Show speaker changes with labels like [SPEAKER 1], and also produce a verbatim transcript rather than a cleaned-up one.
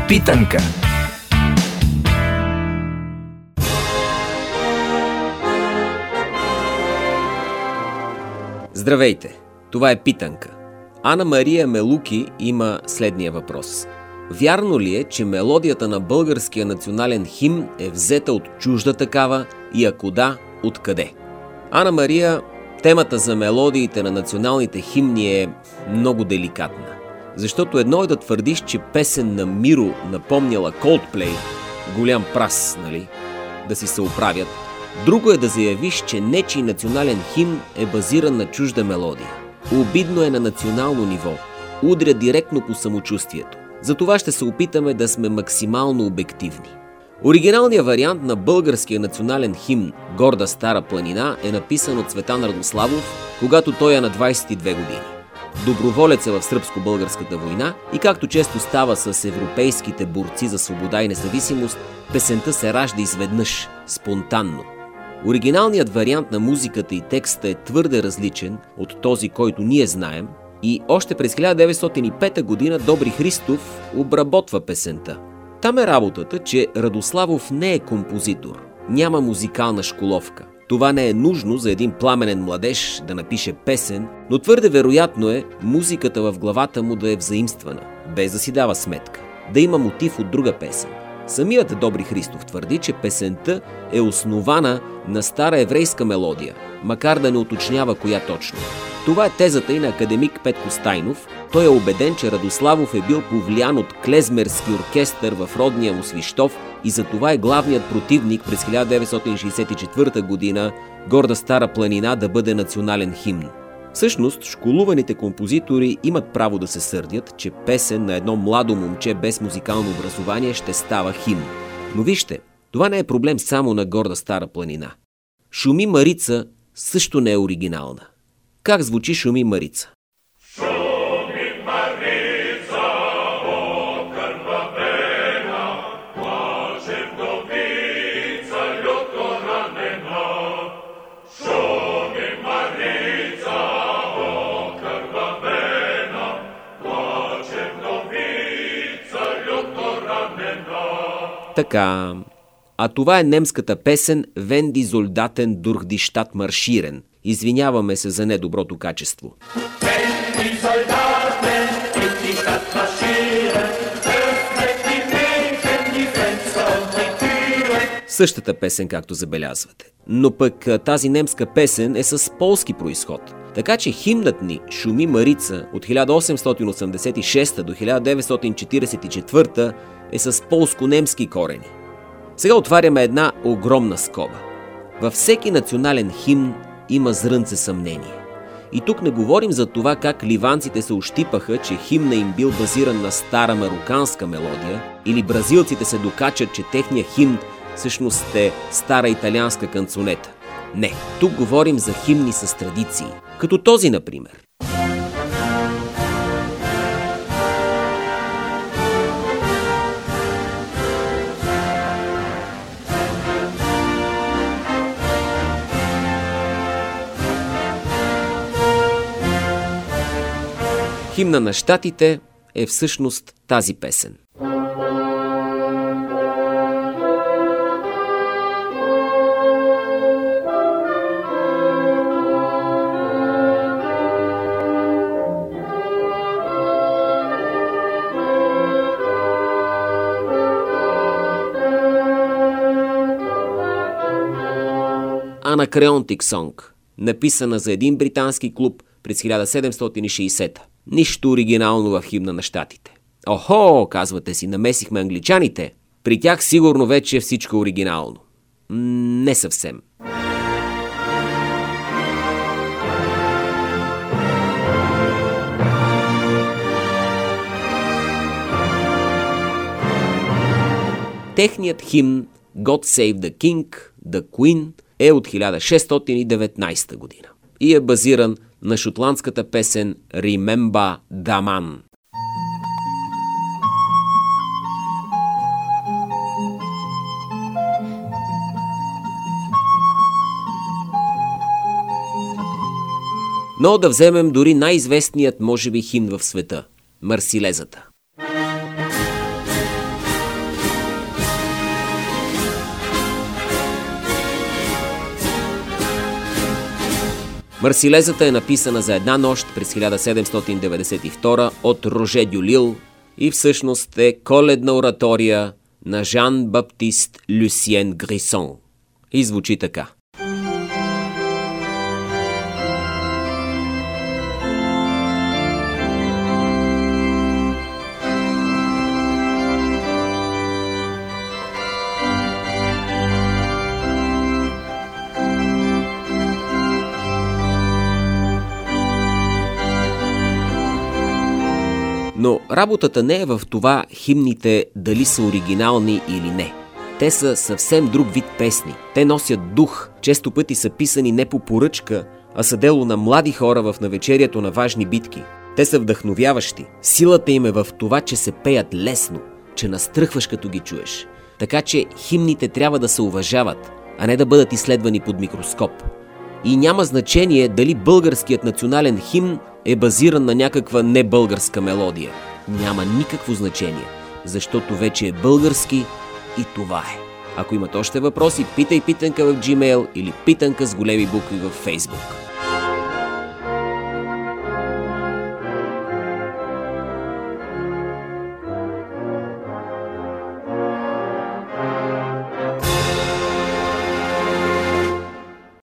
[SPEAKER 1] Питанка.
[SPEAKER 2] Здравейте! Това е Питанка. Ана Мария Мелуки има следния въпрос. Вярно ли е, че мелодията на българския национален химн е взета от чужда такава и ако да, откъде? Ана Мария, темата за мелодиите на националните химни е много деликатна. Защото едно е да твърдиш, че песен на Миро напомняла Coldplay, голям прас, нали, да си се оправят. Друго е да заявиш, че нечий национален химн е базиран на чужда мелодия. Обидно е на национално ниво. Удря директно по самочувствието. Затова ще се опитаме да сме максимално обективни. Оригиналният вариант на българския национален химн "Горда стара планина" е написан от Цветан Радославов, когато той е на двадесет и две години. Доброволец е в сръбско-българската война и както често става с европейските борци за свобода и независимост, песента се ражда изведнъж, спонтанно. Оригиналният вариант на музиката и текста е твърде различен от този, който ние знаем, и още през хиляда деветстотин и пета година Добри Христов обработва песента. Там е работата, че Радославов не е композитор, няма музикална школовка. Това не е нужно за един пламенен младеж да напише песен, но твърде вероятно е музиката в главата му да е взаимствана, без да си дава сметка, да има мотив от друга песен. Самият Добри Христов твърди, че песента е основана на стара еврейска мелодия, макар да не уточнява коя точно. Това е тезата и на академик Петко Стайнов. Той е убеден, че Радославов е бил повлиян от клезмерски оркестър в родния му Свищов и затова е главният противник през хиляда деветстотин шейсет и четвърта година "Горда стара планина" да бъде национален химн. Всъщност, школуваните композитори имат право да се сърдят, че песен на едно младо момче без музикално образование ще става химн. Но вижте, това не е проблем само на "Горда стара планина". "Шуми Марица" също не е оригинална. Как звучи "Шуми Марица"? Така, а това е немската песен "Wenn die Soldaten durch die Stadt marschieren". Извиняваме се за недоброто качество. Същата песен, както забелязвате. Но пък тази немска песен е с полски произход. Така че химнът ни "Шуми Марица" от хиляда осемстотин осемдесет и шеста до хиляда деветстотин четиридесет и четвърта е с полско-немски корени. Сега отваряме една огромна скоба. Във всеки национален химн има зрънце съмнение. И тук не говорим за това как ливанците се ощипаха, че химна им бил базиран на стара мароканска мелодия, или бразилците се докачат, че техния химн всъщност е стара италианска канцонета. Не, тук говорим за химни с традиции, като този, например. Химна на щатите е всъщност тази песен. Anacreontic Song, написана за един британски клуб през хиляда седемстотин и шейсета. Нищо оригинално в химна на щатите. Охо, казвате си, намесихме англичаните. При тях сигурно вече е всичко оригинално. М- не съвсем. Техният химн "God Save the King, the Queen" е от хиляда шестстотин и деветнадесета година и е базиран на шотландската песен "Remember the Man". Но да вземем дори най-известният, може би, химн в света – Марсилезата. Марсилезата е написана за една нощ през хиляда седемстотин деветдесет и втора от Роже Дюлил и всъщност е коледна оратория на Жан-Баптист Люсиен Грисон. И звучи така. Но работата не е в това химните дали са оригинални или не. Те са съвсем друг вид песни. Те носят дух, често пъти са писани не по поръчка, а са дело на млади хора в навечерието на важни битки. Те са вдъхновяващи. Силата им е в това, че се пеят лесно, че настръхваш като ги чуеш. Така че химните трябва да се уважават, а не да бъдат изследвани под микроскоп. И няма значение дали българският национален химн е базиран на някаква небългарска мелодия. Няма никакво значение, защото вече е български и това е. Ако имате още въпроси, питай питанка в Gmail или питанка с големи букви в Facebook.